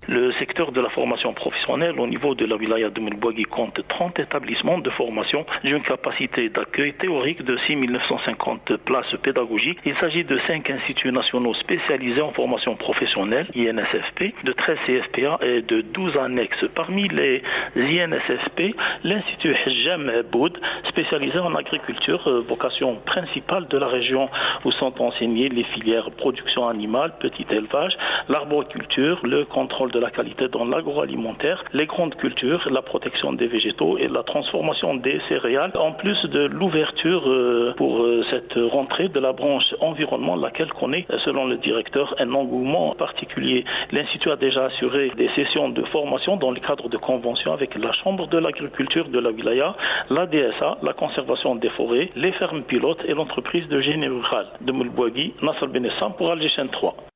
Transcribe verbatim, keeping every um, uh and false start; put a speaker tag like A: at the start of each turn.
A: Le secteur de la formation professionnelle au niveau de la wilaya de Moulbougui compte trente établissements de formation d'une capacité d'accueil théorique de six mille neuf cent cinquante places pédagogiques. Il s'agit de cinq instituts nationaux spécialisés en formation professionnelle, I N S F P, de treize C F P A et de douze annexes. Parmi les I N S F P, l'Institut Hajjam Boud, spécialisé en agriculture, vocation principale de la région où sont enseignées les filières production animale, petit élevage, l'arboriculture, le contrôle de la qualité dans l'agroalimentaire, les grandes cultures, la protection des végétaux et la transformation des céréales, en plus de l'ouverture pour cette rentrée de la branche environnement, laquelle connaît, selon le directeur, un engouement particulier. L'Institut a déjà assuré des sessions de formation dans le cadre de conventions avec la Chambre de l'agriculture de la wilaya, la D S A, la conservation des forêts, les fermes pilotes et l'entreprise de génie rural de Moulbougui. Nasser Benessam pour Alger Chaîne trois.